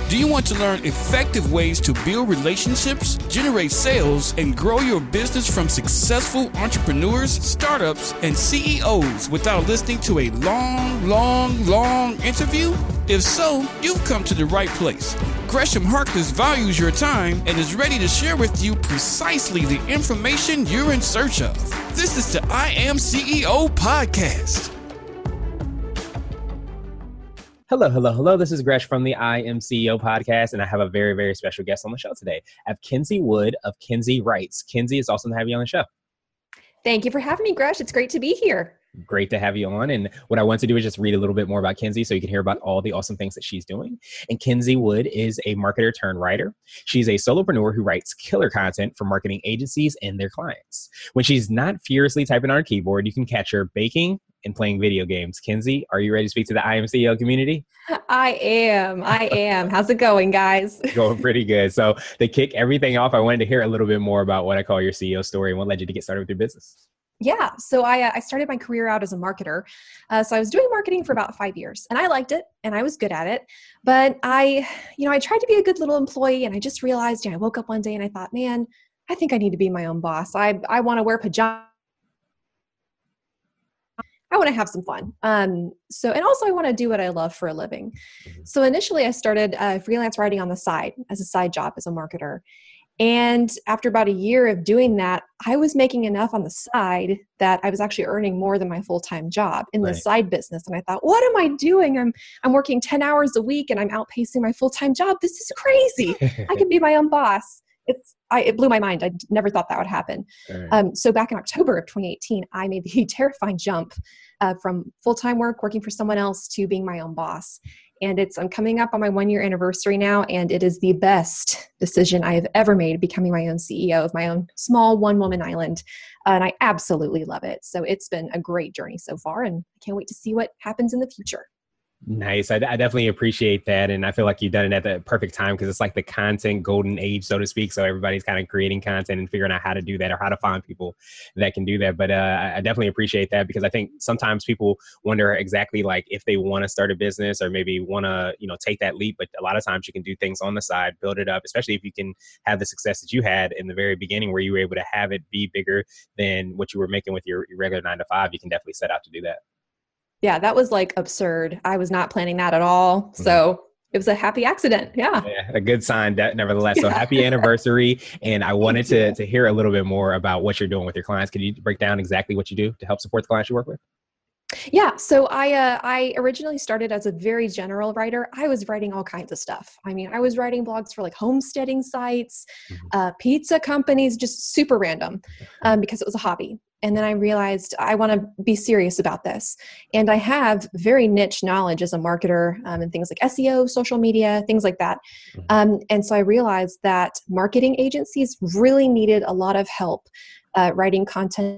Do you want to learn effective ways to build relationships, generate sales, and grow your business from successful entrepreneurs, startups, and CEOs without listening to a long interview? If so, you've come to the right place. Gresham Harkless values your time and is ready to share with you precisely the information you're in search of. This is the I Am CEO podcast. Hello. This is Gresh from the I Am CEO podcast, and I have a very, very special guest on the show today. I have Kenzie Wood of Kenzie Writes. Kenzie, it's awesome to have you on the show. Thank you for having me, Gresh. It's great to be here. Great to have you on. And what I want to do is just read a little bit more about Kenzie so you can hear about all the awesome things that she's doing. And Kenzie Wood is a marketer turned writer. She's a solopreneur who writes killer content for marketing agencies and their clients. When she's not furiously typing on her keyboard, you can catch her baking and playing video games. Kenzie, are you ready to speak to the I Am CEO community? I am. How's it going, guys? Going pretty good. So to kick everything off, I wanted to hear a little bit more about what I call your CEO story and what led you to get started with your business. Yeah. So I started my career out as a marketer. So I was doing marketing for about 5 years and I liked it and I was good at it. But I tried to be a good little employee and I just realized, I woke up one day and I thought, man, I think I need to be my own boss. I want to wear pajamas. I want to have some fun. And also I want to do what I love for a living. So initially I started freelance writing on the side as a side job as a marketer. And after about a year of doing that, I was making enough on the side that I was actually earning more than my full-time job in the side business. And I thought, what am I doing? I'm working 10 hours a week and I'm outpacing my full-time job. This is crazy. I can be my own boss. It blew my mind. I never thought that would happen. So back in October of 2018, I made the terrifying jump from full-time work, working for someone else, to being my own boss. And I'm coming up on my 1-year anniversary now, and it is the best decision I have ever made, becoming my own CEO of my own small one-woman island. And I absolutely love it. So it's been a great journey so far, and I can't wait to see what happens in the future. Nice. I definitely appreciate that. And I feel like you've done it at the perfect time because it's like the content golden age, so to speak. So everybody's kind of creating content and figuring out how to do that or how to find people that can do that. But I definitely appreciate that because I think sometimes people wonder exactly like if they want to start a business or maybe want to, take that leap. But a lot of times you can do things on the side, build it up, especially if you can have the success that you had in the very beginning where you were able to have it be bigger than what you were making with your regular 9-to-5. You can definitely set out to do that. Yeah, that was like absurd. I was not planning that at all. So it was a happy accident. Yeah, a good sign nevertheless. So happy anniversary. And I wanted to hear a little bit more about what you're doing with your clients. Could you break down exactly what you do to help support the clients you work with? Yeah. So I originally started as a very general writer. I was writing all kinds of stuff. I mean, I was writing blogs for like homesteading sites, pizza companies, just super random because it was a hobby. And then I realized I want to be serious about this. And I have very niche knowledge as a marketer in things like SEO, social media, things like that. And so I realized that marketing agencies really needed a lot of help writing content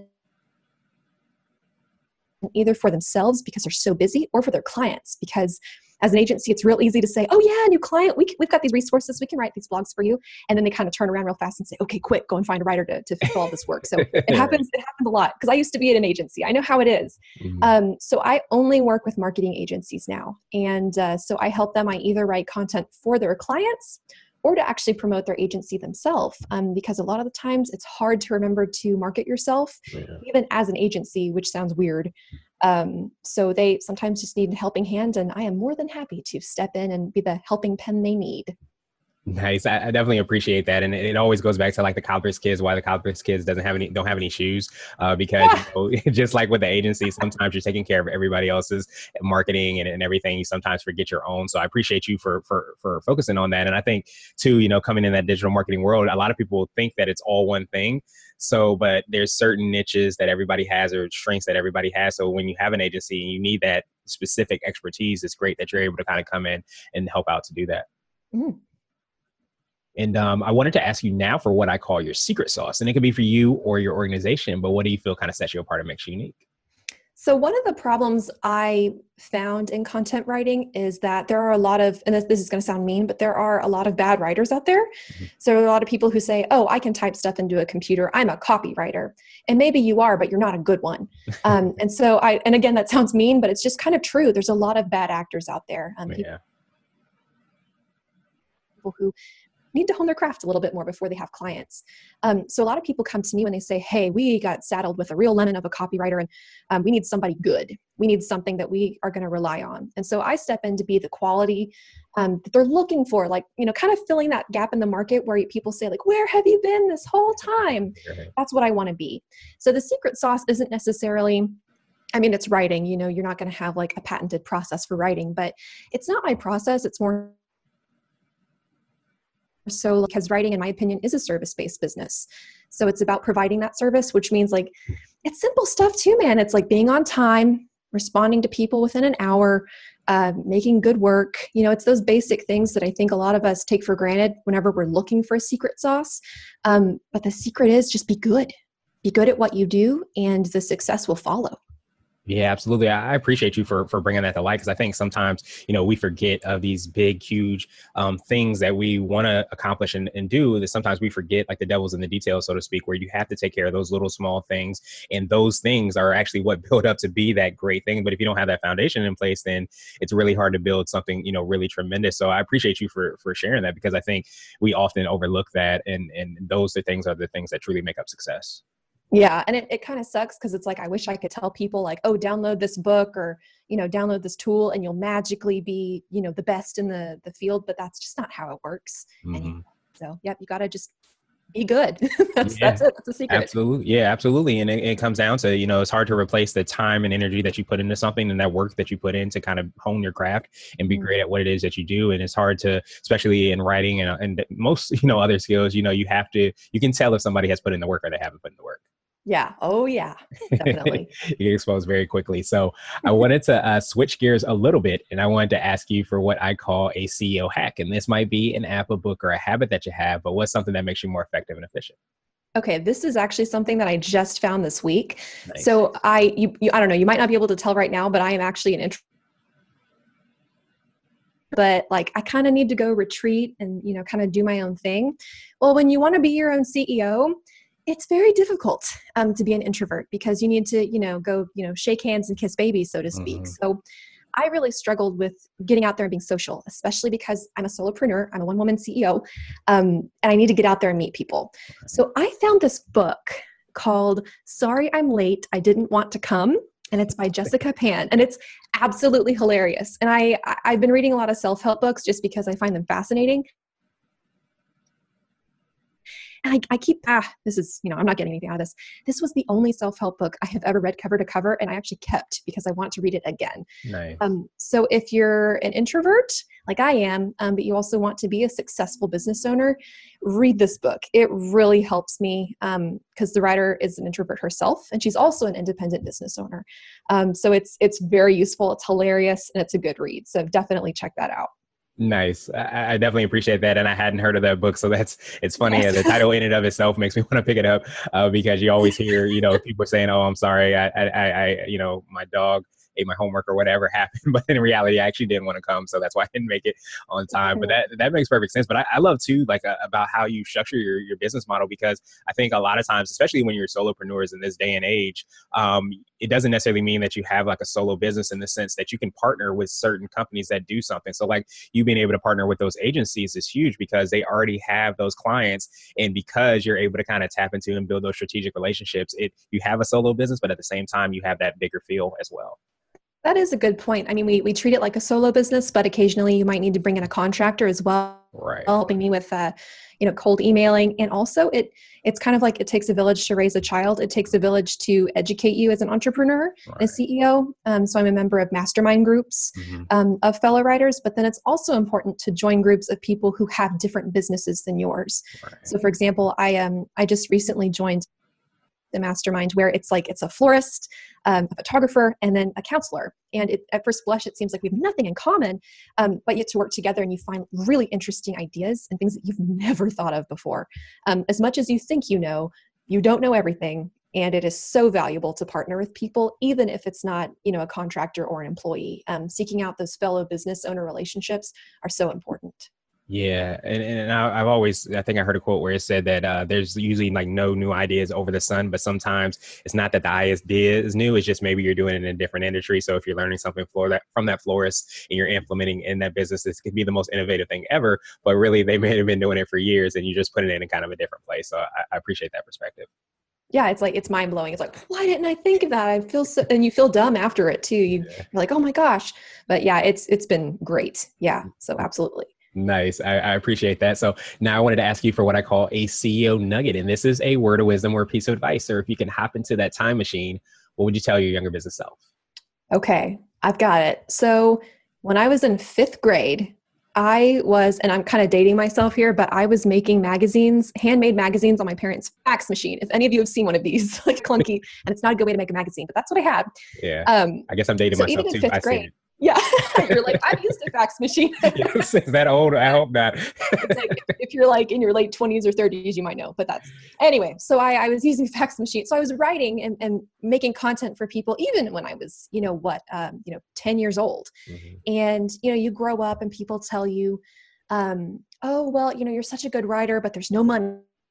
either for themselves because they're so busy or for their clients because as an agency, it's real easy to say, oh yeah, new client, we've got these resources, we can write these blogs for you. And then they kind of turn around real fast and say, okay, quick, go and find a writer to fulfill all this work. So it happens a lot because I used to be at an agency. I know how it is. So I only work with marketing agencies now. And so I help them. I either write content for their clients or to actually promote their agency themselves. Because a lot of the times it's hard to remember to market yourself, even as an agency, which sounds weird. So they sometimes just need a helping hand, and I am more than happy to step in and be the helping pen they need. Nice. I definitely appreciate that. And it always goes back to like the college kids, why the college kids don't have any shoes, because just like with the agency, sometimes you're taking care of everybody else's marketing and everything. You sometimes forget your own. So I appreciate you for focusing on that. And I think too, coming in that digital marketing world, a lot of people think that it's all one thing. So, but there's certain niches that everybody has or strengths that everybody has. So when you have an agency and you need that specific expertise, it's great that you're able to kind of come in and help out to do that. And I wanted to ask you now for what I call your secret sauce. And it could be for you or your organization, but what do you feel kind of sets you apart and makes you unique? So one of the problems I found in content writing is that there are a lot of, and this is going to sound mean, but there are a lot of bad writers out there. So there are a lot of people who say, oh, I can type stuff into a computer. I'm a copywriter. And maybe you are, but you're not a good one. And again, that sounds mean, but it's just kind of true. There's a lot of bad actors out there. people who need to hone their craft a little bit more before they have clients. So a lot of people come to me when they say, hey, we got saddled with a real lemon of a copywriter and we need somebody good. We need something that we are going to rely on. And so I step in to be the quality that they're looking for, like, kind of filling that gap in the market where people say, like, where have you been this whole time? That's what I want to be. So the secret sauce isn't necessarily, it's writing, you're not going to have like a patented process for writing, but it's not my process. It's more so because writing, in my opinion, is a service-based business. So it's about providing that service, which means like, it's simple stuff too, man. It's like being on time, responding to people within an hour, making good work. It's those basic things that I think a lot of us take for granted whenever we're looking for a secret sauce. But the secret is just be good at what you do, and the success will follow. Yeah, absolutely. I appreciate you for bringing that to light, because I think sometimes, we forget of these big, huge things that we want to accomplish and do, that sometimes we forget, like the devil's in the details, so to speak, where you have to take care of those little small things. And those things are actually what build up to be that great thing. But if you don't have that foundation in place, then it's really hard to build something, really tremendous. So I appreciate you for sharing that, because I think we often overlook that. And those are the things that truly make up success. Yeah. And it kind of sucks, because it's like, I wish I could tell people like, oh, download this book or, download this tool and you'll magically be, the best in the field, but that's just not how it works. Mm-hmm. So, yep, you got to just be good. That's it. That's the secret. Absolutely. Yeah, absolutely. And it comes down to, it's hard to replace the time and energy that you put into something, and that work that you put in to kind of hone your craft and be great at what it is that you do. And it's hard to, especially in writing and most, other skills, you can tell if somebody has put in the work or they haven't put in the work. Yeah. Oh, yeah. Definitely. You get exposed very quickly. So I wanted to switch gears a little bit, and I wanted to ask you for what I call a CEO hack. And this might be an app, a book, or a habit that you have, but what's something that makes you more effective and efficient? Okay, this is actually something that I just found this week. Nice. So I don't know, you might not be able to tell right now, but I am actually an introvert. But like, I kind of need to go retreat and, kind of do my own thing. Well, when you want to be your own CEO, it's very difficult to be an introvert, because you need to, go, shake hands and kiss babies, so to speak. Mm-hmm. So I really struggled with getting out there and being social, especially because I'm a solopreneur. I'm a one-woman CEO, and I need to get out there and meet people. Okay. So I found this book called Sorry I'm Late, I Didn't Want to Come. And it's by Jessica Pan, and it's absolutely hilarious. And I've been reading a lot of self-help books just because I find them fascinating. And I keep, this is, I'm not getting anything out of this. This was the only self-help book I have ever read cover to cover, and I actually kept because I want to read it again. Nice. So if you're an introvert, like I am, but you also want to be a successful business owner, read this book. It really helps me because the writer is an introvert herself, and she's also an independent business owner. So it's very useful. It's hilarious, and it's a good read. So definitely check that out. Nice. I definitely appreciate that. And I hadn't heard of that book. So it's funny. Yes. The title in and of itself makes me want to pick it up because you always hear, people saying, oh, I'm sorry. I my dog ate my homework or whatever happened. But in reality, I actually didn't want to come. So that's why I didn't make it on time. But that makes perfect sense. But I love too, like about how you structure your business model, because I think a lot of times, especially when you're solopreneurs in this day and age, it doesn't necessarily mean that you have like a solo business in the sense that you can partner with certain companies that do something. So like you being able to partner with those agencies is huge because they already have those clients. And because you're able to kind of tap into and build those strategic relationships, you have a solo business, but at the same time, you have that bigger feel as well. That is a good point. I mean, we treat it like a solo business, but occasionally you might need to bring in a contractor as well, right, helping me with, cold emailing. And also it's kind of like it takes a village to raise a child. It takes a village to educate you as an entrepreneur, right, as CEO. So I'm a member of mastermind groups of fellow writers, but then it's also important to join groups of people who have different businesses than yours. Right. So for example, I just recently joined the mastermind where it's a florist, a photographer, and then a counselor. And at first blush, it seems like we have nothing in common, but you get to work together and you find really interesting ideas and things that you've never thought of before. As much as you think you don't know everything. And it is so valuable to partner with people, even if it's not, a contractor or an employee. Seeking out those fellow business owner relationships are so important. Yeah, and I've always, I think I heard a quote where it said that there's usually like no new ideas over the sun, but sometimes it's not that the idea is new, it's just maybe you're doing it in a different industry. So if you're learning something from that florist and you're implementing in that business, this could be the most innovative thing ever, but really they may have been doing it for years and you just put it in a kind of a different place. So I appreciate that perspective. Yeah, it's like, it's mind blowing. It's like, why didn't I think of that? I feel so, and you feel dumb after it too. You're like, oh my gosh. But yeah, it's been great. Yeah. So absolutely. Nice. I appreciate that. So now I wanted to ask you for what I call a CEO nugget. And this is a word of wisdom or a piece of advice. Or if you can hop into that time machine, what would you tell your younger business self? Okay, I've got it. So when I was in fifth grade, and I'm kind of dating myself here, but I was making magazines, handmade magazines on my parents' fax machine. If any of you have seen one of these, like clunky, and it's not a good way to make a magazine, but that's what I had. Yeah. I guess I'm dating myself even in too. fifth grade, yeah, you're like, I've used a fax machine. Yes, is that old? I hope not. It's like, if you're like in your late 20s or 30s, you might know, but that's anyway. So I was using fax machine. So I was writing and making content for people, even when I was, 10 years old. Mm-hmm. And, you grow up and people tell you, oh, well, you're such a good writer, but there's no money.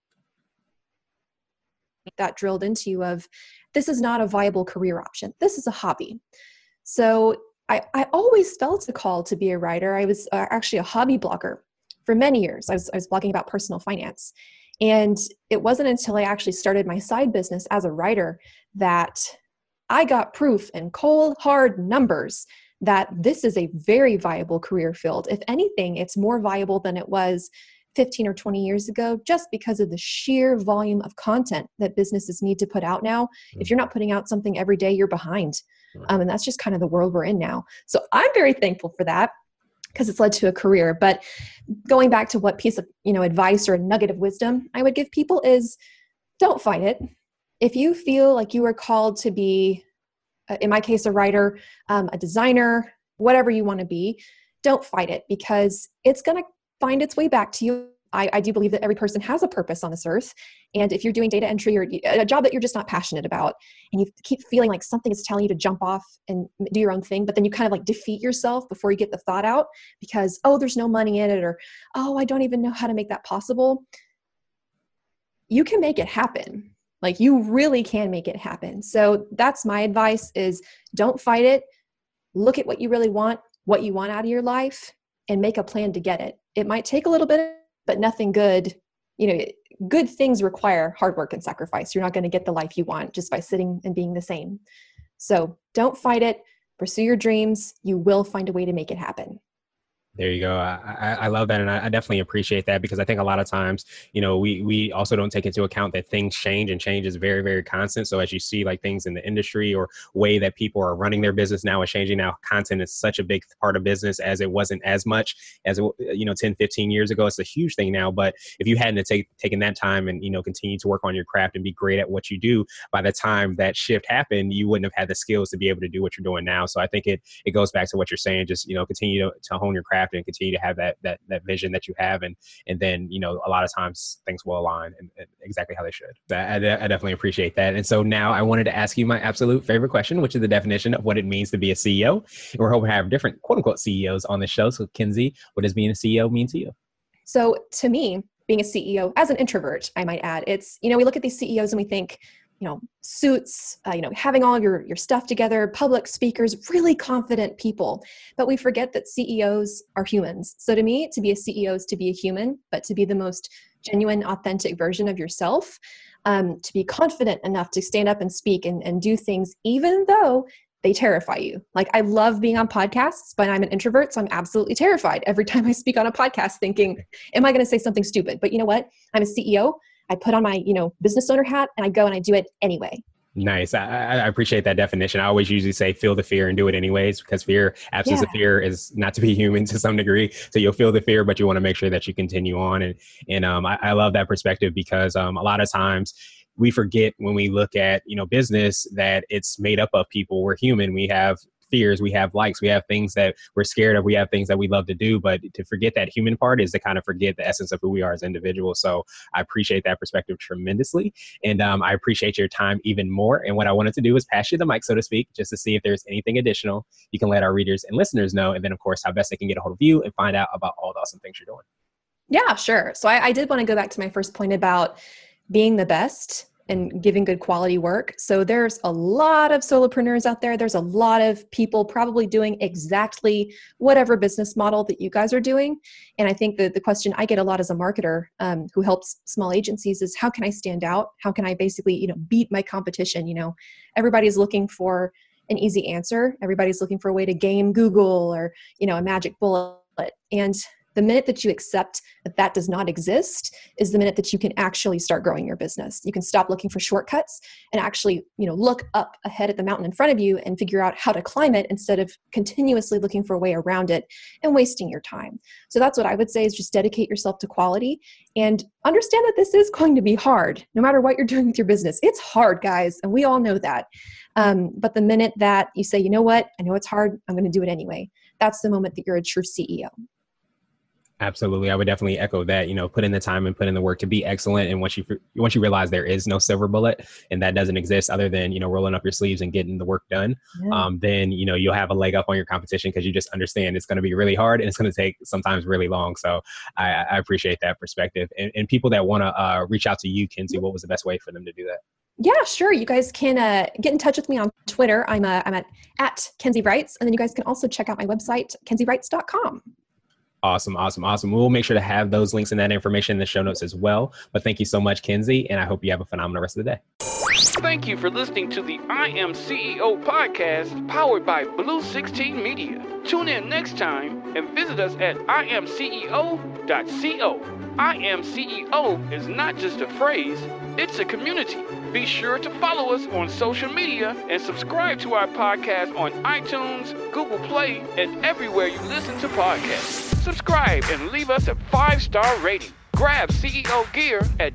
That drilled into you of, this is not a viable career option. This is a hobby. So I always felt a call to be a writer. I was actually a hobby blogger for many years. I was blogging about personal finance. And it wasn't until I actually started my side business as a writer that I got proof in cold, hard numbers that this is a very viable career field. If anything, it's more viable than it was 15 or 20 years ago, just because of the sheer volume of content that businesses need to put out now. Mm-hmm. If you're not putting out something every day, you're behind. And that's just kind of the world we're in now. So I'm very thankful for that because it's led to a career. But going back to what piece of, advice or nugget of wisdom I would give people is, don't fight it. If you feel like you are called to be, in my case, a writer, a designer, whatever you want to be, don't fight it because it's going to find its way back to you. I do believe that every person has a purpose on this earth. And if you're doing data entry or a job that you're just not passionate about, and you keep feeling like something is telling you to jump off and do your own thing, but then you kind of like defeat yourself before you get the thought out because, oh, there's no money in it, or, oh, I don't even know how to make that possible. You can make it happen. Like you really can make it happen. So that's my advice is don't fight it. Look at what you really want, what you want out of your life, and make a plan to get it. It might take a little bit, but nothing good. Good things require hard work and sacrifice. You're not going to get the life you want just by sitting and being the same. So don't fight it. Pursue your dreams. You will find a way to make it happen. There you go. I love that. And I definitely appreciate that because I think a lot of times, we also don't take into account that things change and change is very, very constant. So as you see like things in the industry or way that people are running their business now is changing. Now content is such a big part of business as it wasn't as much as, 10, 15 years ago. It's a huge thing now. But if you hadn't taken that time and, continue to work on your craft and be great at what you do, by the time that shift happened, you wouldn't have had the skills to be able to do what you're doing now. So I think it goes back to what you're saying, just, continue to hone your craft and continue to have that vision that you have. And then, a lot of times things will align and exactly how they should. I definitely appreciate that. And so now I wanted to ask you my absolute favorite question, which is the definition of what it means to be a CEO. And we're hoping to have different quote unquote CEOs on the show. So Kenzie, what does being a CEO mean to you? So to me, being a CEO as an introvert, I might add, it's, we look at these CEOs and we think, suits, having all your stuff together, public speakers, really confident people. But we forget that CEOs are humans. So to me, to be a CEO is to be a human, but to be the most genuine, authentic version of yourself, to be confident enough to stand up and speak and do things, even though they terrify you. Like I love being on podcasts, but I'm an introvert. So I'm absolutely terrified every time I speak on a podcast thinking, am I going to say something stupid? But you know what? I'm a CEO. I put on my, business owner hat and I go and I do it anyway. Nice. I appreciate that definition. I always usually say feel the fear and do it anyways, because absence of fear is not to be human to some degree. So you'll feel the fear, but you want to make sure that you continue on. And I love that perspective because a lot of times we forget when we look at, business that it's made up of people. We're human. We have fears, we have likes, we have things that we're scared of, we have things that we love to do, but to forget that human part is to kind of forget the essence of who we are as individuals. So I appreciate that perspective tremendously. And I appreciate your time even more. And what I wanted to do is pass you the mic, so to speak, just to see if there's anything additional you can let our readers and listeners know. And then of course, how best they can get a hold of you and find out about all the awesome things you're doing. Yeah, sure. So I did want to go back to my first point about being the best and giving good quality work. So there's a lot of solopreneurs out there. There's a lot of people probably doing exactly whatever business model that you guys are doing. And I think that the question I get a lot as a marketer who helps small agencies is, how can I stand out? How can I basically, beat my competition? Everybody's looking for an easy answer. Everybody's looking for a way to game Google or, a magic bullet. And the minute that you accept that that does not exist is the minute that you can actually start growing your business. You can stop looking for shortcuts and actually, look up ahead at the mountain in front of you and figure out how to climb it instead of continuously looking for a way around it and wasting your time. So that's what I would say, is just dedicate yourself to quality and understand that this is going to be hard. No matter what you're doing with your business, it's hard, guys. And we all know that. But the minute that you say, you know what, I know it's hard, I'm going to do it anyway, that's the moment that you're a true CEO. Absolutely. I would definitely echo that, put in the time and put in the work to be excellent. And once you realize there is no silver bullet and that doesn't exist other than, rolling up your sleeves and getting the work done, then, you'll have a leg up on your competition because you just understand it's going to be really hard and it's going to take sometimes really long. So I appreciate that perspective. And people that want to reach out to you, Kenzie, what was the best way for them to do that? Yeah, sure. You guys can get in touch with me on Twitter. I'm at Kenzie Wrights. And then you guys can also check out my website, kenziewrights.com. Awesome. We'll make sure to have those links and that information in the show notes as well. But thank you so much, Kenzie, and I hope you have a phenomenal rest of the day. Thank you for listening to the I Am CEO podcast powered by Blue 16 Media. Tune in next time and visit us at imceo.co. I Am CEO is not just a phrase, it's a community. Be sure to follow us on social media and subscribe to our podcast on iTunes, Google Play, and everywhere you listen to podcasts. Subscribe and leave us a 5-star rating. Grab CEO Gear at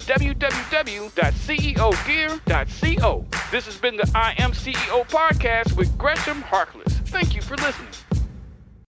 www.ceogear.co. This has been the I Am CEO podcast with Gresham Harkless. Thank you for listening.